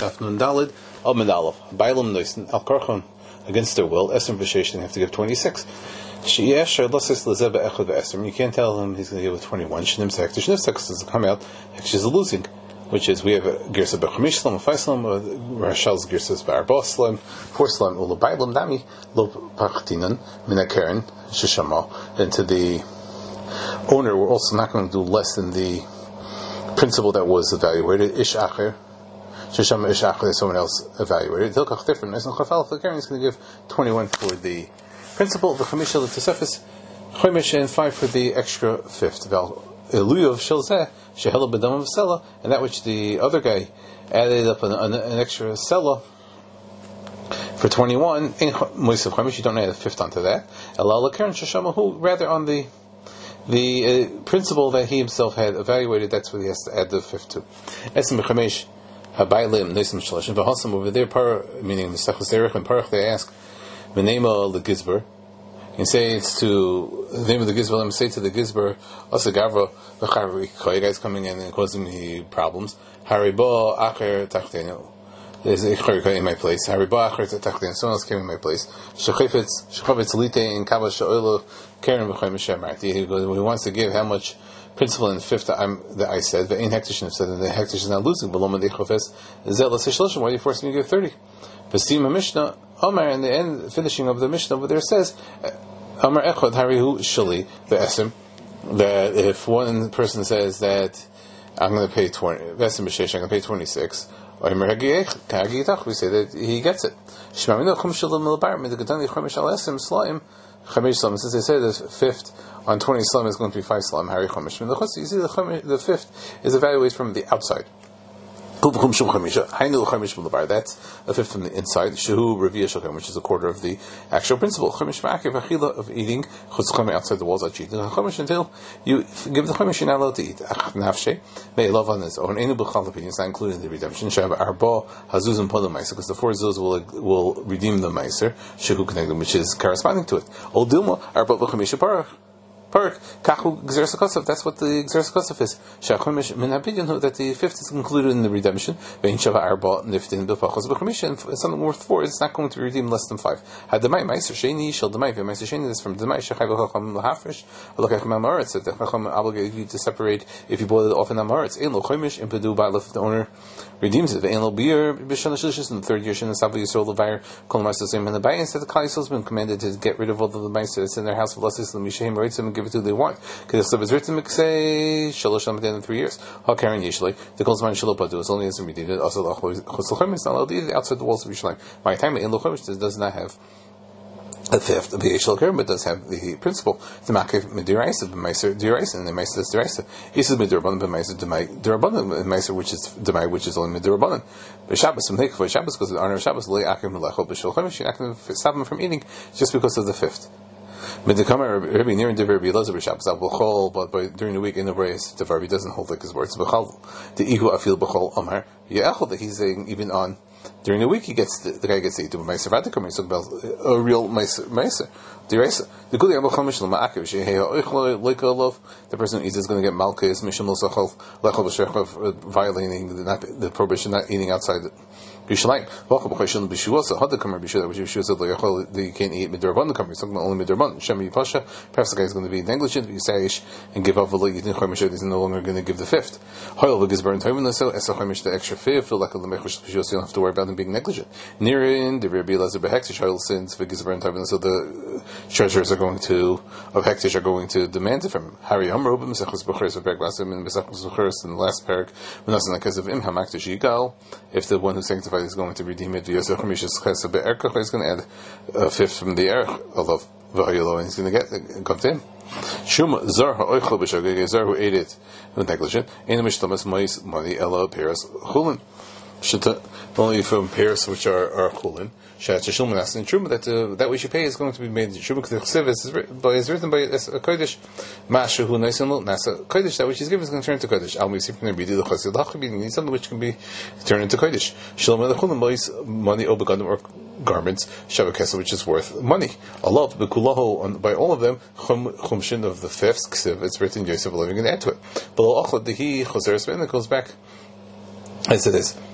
Daf Nun Dalid Al Medalov Bailam Noisen Al Karchon against their will. Esrim V'Sheish, they have to give 26. Sheyesh Lasis Lazeba Echad V'Esrim. You can't tell him he's going to give with 21. Shnim Sekh. Shnim Sekh doesn't come out. Hektish is losing, which is we have a Girsa B'Chamish Slam, a Faislam, Rashal's Girsas B'Arba Slam, 4 Slam Ula Bailam Dami Lo Pachtinan Mina Karen Shishama. And to the owner, we're also not going to do less than the principle that was evaluated. Ish Acher. Shisham Ish Acher, someone else evaluated. Tilkach different. As Chafal, the Karen is going to give 21 for the principle, the Chamisha, the Tosefis, Chomish, and 5 for the extra fifth. Val Eluyov Shelzeh, Shehela Bedam of Sela, and that which the other guy added up an extra Sela for 21. In Moisav Chomish, you don't add a fifth onto that. Elal Karen Shishamahu, rather on the principle that he himself had evaluated, that's what he has to add the fifth to. Esim Chomish, Habaylim, Nesim Shalashim, Vahasam over there, meaning the Sechus Erech and Parach, they ask, V'nema l'gizber, and say it's to the name of the gizber. Let me say to the gizber, Asagavra v'charvi, guys coming in and causing me problems. Hariba acher tachtenu. There's a chayrikai in my place. Hariba acher tachtenu. Someone else came in my place. Shechavitz lite in kava sha'oilo karen v'chay mishamarti. He wants to give how much principle in the fifth that I said. The ein hektish said that the hektish is not losing. Below the chofes zelas shloshem. Why are you forcing me to give 30? V'sima Mishnah. Omar, in the end, finishing of the Mishnah over there says, Omar Echad Harihu Shali Ve'esim, that if one person says that I'm going to pay 20, Ve'esim B'Sheish, I'm going to pay 26, Omer Hagiyach, we say that he gets it. Shmamino Chum Shalim Milbar, Midakatani Chomish Al Esim Slaim, Chomish Slam, since they say the fifth on 20 Slam is going to be 5 Slam, Hari Chomish. You see, the fifth is evaluated from the outside. That's a fifth from the inside. Shehu Revia Shulchan, which is a quarter of the actual principle. Chumash ma'akev achila of eating chutzchame outside the walls. Chumash until you give the chumash, you're not allowed to eat. Nafshe may love on his own. Enu b'chal opinion is not included in the redemption. Shab arba hazuzim podem meiser, because the 4 zuz will redeem the meiser. Shehu connected, which is corresponding to it. Ol dilma arba b'chamisha parach. Kachu Gzeres HaKosov, that's what the Gzeres HaKosov is. Shachumish min habidyan, that the fifth is included in the redemption. Vein Shava Arba Niftin B'Pachos B'Chamisha, and something worth 4, it's not going to be redeemed less than 5. Had Demai Meiser Sheni Shel Demai Meiser Sheni is from Demai Shechai V'Chacham L'Hafresh L'Kach Ma'aretz, that the Chacham obligated you to separate if you boil it off in Amaretz. Ein Lo Chomish Impedu Ba'alef, the owner redeems it. Vein Lo Bir B'Shana Shlishis, in the 3rd year Shana Savu Yisrael L'Vayer Kol Meiser Same in the Bayin, said the Kal Yisrael has been commanded to get rid of all the Meiser that's in their house of Lasis L'Mishaim Reitzim and give it to who they want. Because the is written say Shalosh at the end of 3 years. How Karen Yishlei, the calls man Shalopadu is only as a redeemed. Also the Chosochem is not allowed to eat outside the walls of Yishlaim. My time in Lochemish does not have a fifth. The Yishal Karen, but does have the principle. The Makev Midiraisa, the Meiser Diraisa, and the Meiser is Diraisa. He says Midirabanan, but Meiser Demai Dirabanan, Meiser which is Demai, which is only Midirabanan. But Shabbos, some take for Shabbos, because of the honor of Shabbos, Lei Akim Melechol, but Shalchemish, you're not going to stop him from eating just because of the fifth. But during the week in the race, the Varbi doesn't hold like his words. The Ihu Afil B'chol Omar Ye'echol, that he's saying even on during the week the guy gets to eat. Meiser Vatikum, he's talking about a real Meiser. The person who eats is going to get Malchus Mishum Losachol Lechol B'Shechov, violating the prohibition, not eating outside Yushalayim. You can't eat midrabanan. He's talking about only midrabanan. Shemi Pasha. Perhaps the guy is going to be negligent, be sayish, and give up a leg. He's no longer going to give the fifth. The extra fifth. You don't have to worry about him being negligent. Nearin the Rabbi Elazar behektish hoil sins for gizbar and so the treasurers of hektish are going to demand it from him. Harry Amrob Mesachos Bucharis of Berglasim and Mesachos Bucharis in the last parak. Because of him hamaktish yigal. If the one who sanctified is going to redeem it, he's going to add a fifth from the erech of v'ayilo, and he's going to come to him. Shum zar ha'oichel b'shageg, zar who ate it with negligent. Ein mishtamas mois money ela pears chulin. Only from pears which are chulin. Shat shulman asin truma that we should pay is going to be made truma because the chsivis is written by a kodesh. Mashu hu naisin lo nasa kodesh, that which is given is going to turn into kodesh. Al misif from the the chasid lachbid, you need something which can be turned into kodesh. Shalom lechulin mois money obegadim or garments shavakesa, which is worth money. Allah bekulahu, by all of them chumshin of the fifth ksiv, it's written Yosef living and add to it. Below achlad the he choseres, and it goes back as it is.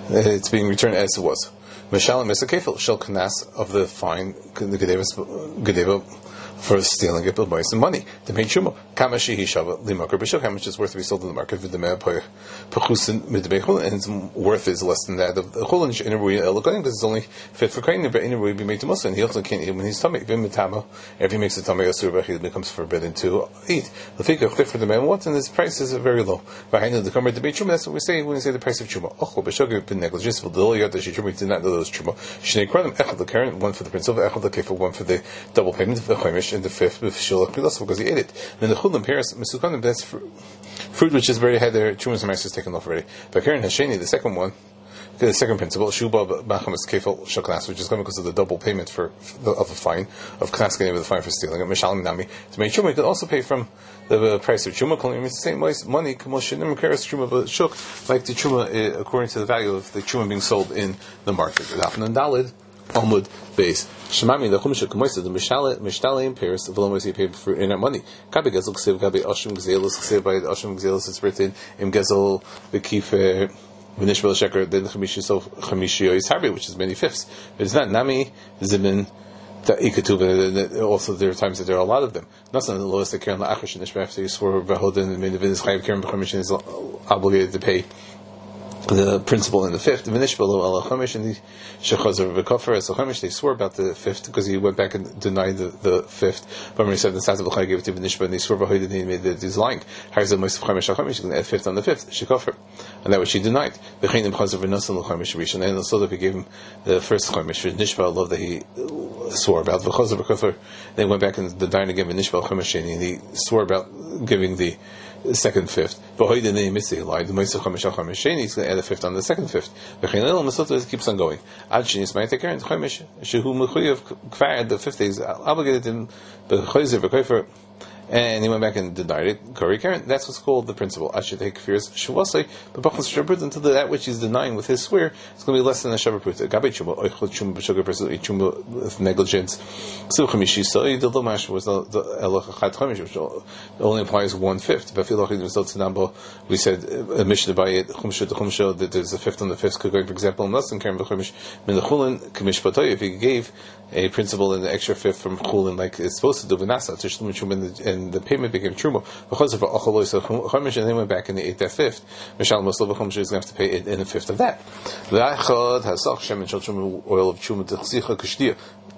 it's being returned as it was. Mishalim Misakefil shall Knas of the fine the Gedeva for stealing it by some money. The main Shuma Kamashi Hishava Limakar Bishop, how much is worth to be sold in the market with the Pachusin Midbechul, and its worth is less than that of the Chulin in a Ruya Elokain, because it's only fit for Kain, but in a Ruya be made to Muslim. He also can't eat when he's tummy. Vimitama, if he makes a tummy Asura, he becomes forbidden to eat. The figure fit for the man wants, and his price is very low. Behind the Kamer debate Chuma, that's what we say when we say the price of Chuma. Ochel Bishogir been negligence for the Lilya that she did not know those Chuma. Shnei Kranim Echel the current, one for the principal, Echel the Kefil, one for the double payment of the Chaimish, and the fifth with Shilach Pilas because he ate it. Then the Chulim Paris Mesukanim, that's fruit which is very had their Chumas and Mice is taken off already. But Karen Hasheni, the second one, the second principle, Shuba Bachamas Kefil Shaknas, which is coming because of the double payment of the fine of Knas getting the fine for stealing it. Mishalim Nami to make Chuma, you could also pay from the price of Chuma. It's the same money. Kamoshinim Karas Chuma but Shuk, like the Chuma according to the value of the Chuma being sold in the market. Afnan Dalid Almud base. Shemami the Chumash Kamoisa the Mishtale in Paris the Volomos he paid for in money. Gabi Gezel Ksiv Gabi Ashim Gzelos Ksiv by Ashim Gzelos it's written in Gezel Bekifer Vinishbel Sheker then Chamishi so Chamishio is Harbi, which is many fifths. But it's not Nami Zimin also there are times that there are a lot of them. Nasan the lowest that Karen La'achish and Ishmael after you swore Vahodin and Minavin is Chayav Karen B'chamishin is obligated to pay the principal in the fifth. The Minish below Allah Chamish and the Shechazer V'Kofar as Chamish they swore about the fifth because he went back and denied the fifth. But when he said the Saz of L'Chay gave it to Minish and they swore Vahodin and he made that he's lying. How's the Moisef Chamish Chamish? He's going to add fifth on the fifth. Shekofar. And that was she denied. The Chayim Chazer V'Nasan L'Chamish Rishon and also that he gave him the first Chamish for Nishba Allah that he swore about V'Chazer V'Kofar. Then he went back and denied again Nishba Chamish and he swore about giving the second fifth. But he lied. The Moisef Chamish Chamish he's going to add a fifth on the second fifth. The Chayim Masot keeps on going. Ad Shinis Ma'atek Karen Chamish Shehu Mechuyev Kvar the fifth is obligated him the Chazer V'Kofar. And he went back and denied it. Kari Karen, that's what's called the principle. I should take fears Shavasai, but Bachas Shabrut until that which he's denying with his swear is going to be less than a Shabrut. Gabi Chuma, Oichot Chuma, B'Shogar person, Chuma with negligence. So Chamishi, so the Lomash was the Elach Chad Chamish, which only applies 1/5. But Filachid was Tzanambo, we said a mission by it, Chumsha to Chumsha, that there's a fifth on the fifth. Could go, for example, in Nasan Karen B'Chamish, Minachulin, Kamish Patoy, if he gave a principle in the extra fifth from Chulin like it's supposed to do Vinasa, to Shlum Chuma, and the payment became Truma, because of Achalois Chamish, and then went back and they ate that fifth. Mishal Moslova Chamish is going to have to pay it in a fifth of that. The Achad has Sach Shem and Shal oil of Chuma to Chsicha Kashtia.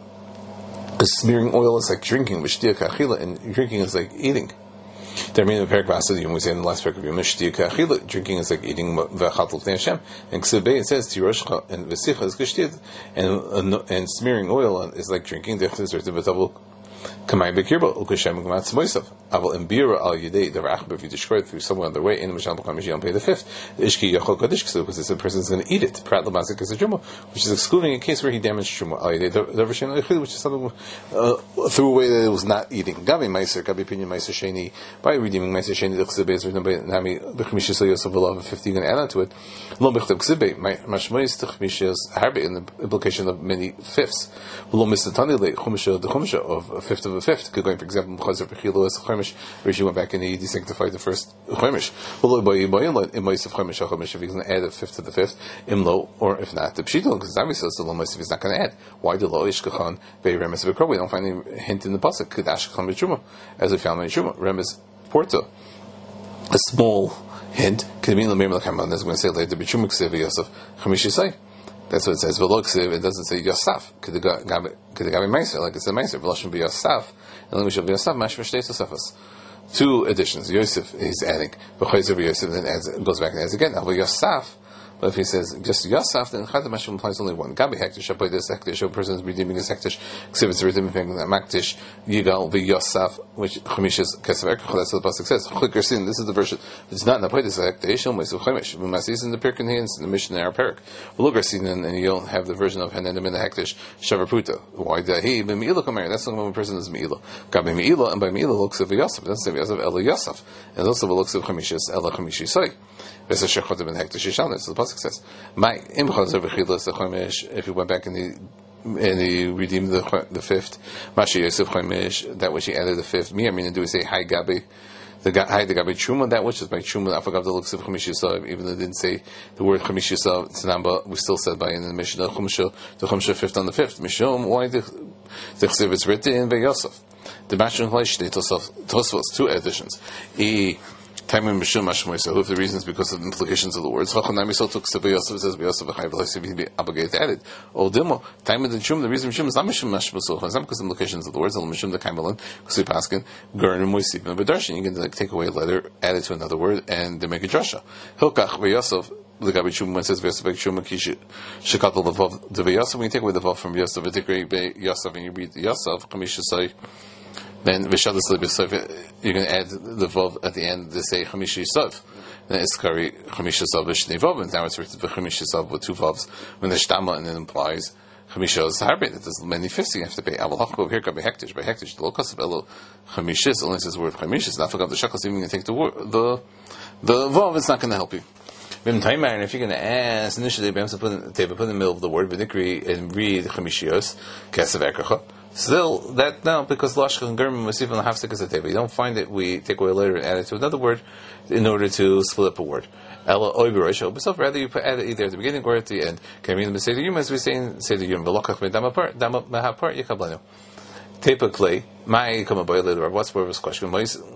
Smearing oil is like drinking, Mishtia Kachila, and drinking is like eating. There mean the Perak Vasad, we say in the last Perak of Yom Shtia Kachila, drinking is like eating V'Chatul Fnei Hashem. And Ksebei it says Tiroshcha and Vesicha is Kashtia, and smearing oil is like drinking. There is written V'Tavul Kamai Bekirba Ukashem Gmatz Moisav. Aval Embira Al Yidei the Rachba if you destroy it through someone on their way in the Mishal B'Chamish you don't pay the fifth. The Ishki Yachol Kadish because this person is going to eat it. Prat Lamasik is a Truma, which is excluding a case where he damaged Truma Al Yidei the Rishin Al which is something threw away that it was not eating. Gabi Meiser Gabi Pinyan Meiser Sheni by redeeming Meiser Sheni the Chzibei is written by Nami B'Chamish Yosef V'Lav of 50 and add on to it. Lo B'Chtab Chzibei Mashmois to Chamish Harbe in the implication of many fifths. Lo Mistatani Le Chumisha the Chumisha of a fifth of a fifth. Could go for example Chazer B'Chilo as Chamish Rishi went back and he desanctified the first Chamish. Well by Imlois of Chamish Chamish if he's going to add a fifth to the fifth Imlo or if not the Pshito because Zami says the Lomois if he's not going to add. Why the Lo Ishkachan Bei Remes V'Kro? We don't find any hint in the pasuk Kedash Cham B'Truma as we found in Truma Remes Porto. A small hint could mean Lamir Melchaman as we're going to say later B'Truma Ksiv Yosef Chamish Yisai. That's what it says. V'Loksiv. It doesn't say Yosaf. Could the Gabi Meiser like it's a Meiser. V'Loshim be Yosaf. And then we shall be Yosaf. Mashma Shtei Tosafos. Two additions. Yosef is adding. V'Chayzer Yosef then adds, goes back and adds again. Now Yosaf. But if he says just Yosaf, then Chad Mashma implies only one. Gabi Hektish. Apoy this Hektish. A person is redeeming his Hektish. Ksiv is redeeming Maktish. Yigal V'Yosaf, which Chamish is Kesav Ekach. That's what the pasuk says. Chlikar Sin. This is the version. It's not in Apoy this Hektish. Almost Chamish. V'Masis in the Pirkin hands in the mission in our Perik. V'Lugar Sin and you don't have the version of Hanenim in the Hektish Shavar Why did he? B'Meila Kamer. That's the one person is Meila. Gabi Meila and by Meila looks of Yosaf. That's the Yosaf Ela Yosaf. And also the looks of Chamishis Ela Chamishi Soy. That's a Shechotim and Hektish Yishalne. So the pasuk says. If he went back and he redeemed the fifth, Mashi Yosef Chaimish, that which he added the fifth. Me, I mean, do we say Hi Gabi The Gabi Truma, that which is by Truma, I forgot the looks of Chamish Yisov, even though it didn't say the word Chamish Yisov, Tzanamba, we still said by in the Mishnah, Chumash, the Chumash 5th on the 5th. Mishom, why the Chsiv, it's written in Yosef. The Mashon Chleish, Tosfos, 2 editions. Timing Mishum Mashmoisa, who the reasons because of the implications of the words. Chachanami so took Sev Yosef, says Yosef, he'd be obligated to add it. O Dimo, time of the Shum, the reason Mishum is not Mishum Mashmoisa, it's not because of the implications of the words, Mishum the Kaimalan, because we paskin, Gurn and Moisif, and Badarshan, you can take away a letter, add it to another word, and they make a drasha. Hilkach, Yosef, the Gabi Shum, when it says Yosef, Shum, Shikatal, the Vav, the Yosef, when you take away the Vav from Yosef, Yosef, and you read Yosef, Chamisha then Vishadas Yosef, you're going to add the Vav at the end to say Chamish Yisov. Then it's Kari Chamish Yisov Vishnei Vav, and now it's written Chamish Yisov with 2 Vavs when there's Shtama, and it implies Chamish Yisov Harbit. It does many fifths, you have to pay. Aval Hachko here, by Hektish, the locus of Elo Chamish Yis, unless it's word Chamish Yis, not forgot the Shekels, even going to take the Vav, it's not going to help you. And if you're going to ask, initially, put in the middle of the word, V'nikri, and read Chamish Yis, Kesav Ekracha. Still, that now because Lashka and German was even half-stick as a table. You don't find it, we take away later and add it to another word in order to split up a word. Ella Oibirosh, but rather you add it either at the beginning or at the end. Can you mean the Seder Yom as we say in Seder Yom? Velokach Medamapar, Damapar, Yikablano. Typically, my come about later, what's Borva's question?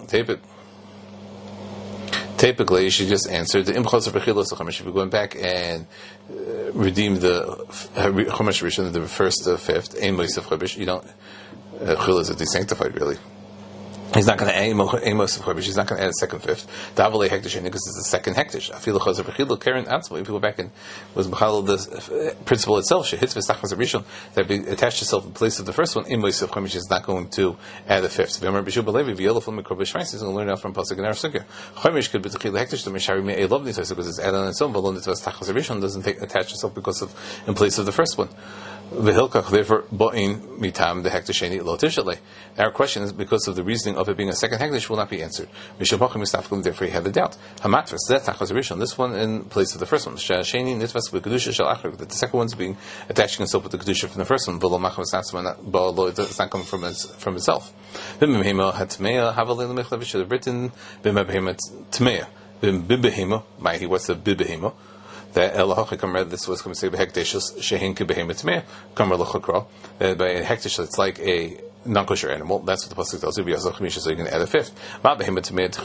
Typically, you should just answer the Imchos of Rechilos Chumash. If you're going back and redeem the Chumash Rishon, the first to fifth, Ein Moisef Chumash, you don't, Chil is desanctified really. He's not going to add Amos of Chodesh. He's not going to add a second fifth. Davalei hektish because it's the second hektish. Afilu chazer v'chilu karen atzmo. If you go back and was b'chal the principle itself, she hits v'stachmas rishon that be attached itself in place of the first one. Amos of Chodesh is not going to add a fifth. V'yomer b'shu b'levi v'yelov from mikro b'shvayis. He's going to learn out from pasuk and arsukya. Chodesh could be the chilu hektish to mishari me'ei lov nitos because it's added on its own. V'lo nitos v'stachmas rishon doesn't attach itself because of in place of the first one. V'hilkach therefore bo'in mitam the hektisheni lo tishalei. Our question is because of the reasoning of it being a second hektish will not be answered. Therefore you have the doubt. Hamatras that tachas rishon. This one in place of the first one. Sheni nitvas v'kedusha shel acher. That the second one's being attaching itself with the kedusha from the first one. V'lo machmas natzma. It does not come from itself. B'mehema hatmeya havalei l'mechlav. Should have written b'mehema tmeya. B'behema. What's the b'behema? That Elohim read this was going to say behekdeshus shehin kibehema tmeya. Kamar lechakra. That by a hektish that's like a non-kosher animal. That's what the pasuk tells you. So you can add a fifth. We're going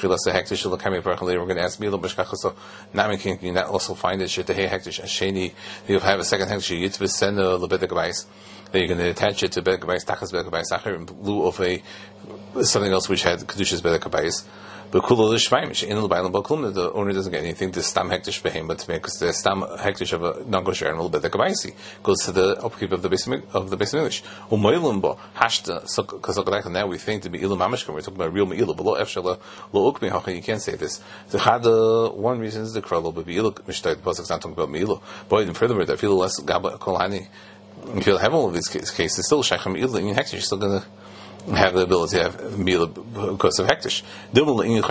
to ask Milo B'shkacha. So now can you not also find it? Shetahei hektish asheni. You have a second hektish. Yitvis sena lebedek b'ais. Then you're going to attach it to bedek b'ais tachas bedek b'ais acher in lieu of something else which had kedushas bedek b'ais. The owner doesn't get anything. The stam hektish behemoth because the stam hektish of a non-kosher animal bedekabaisi goes to the upkeep of the base English. Umoilimbo hashta because now we think to be ilu mamashkim. We're talking about real me'ilu, but lo efshala lo ukmi. How can you can't say this? The one reason is the kralo, but ilu mishtay. The pasuk's not talking about me'ilu. But even furthermore, I feel less gaba kolhani. If you have all of these cases, still shaycham ilu in hektish, you're still gonna have the ability to have meal because of hektish. That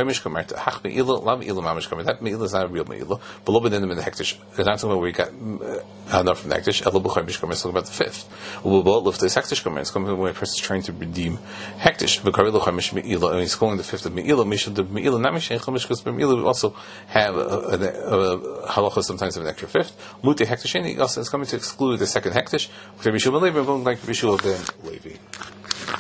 meal is not a real meal. Below in the hektish, it's not talking about where you got enough from the hektish. It's talking about the fifth. It's coming when a person is trying to redeem hektish. And he's calling the fifth of meila. Because meila also have a halacha sometimes of an extra fifth. Mute hektish also is coming to exclude the second hektish. Like Rishua ben Levi.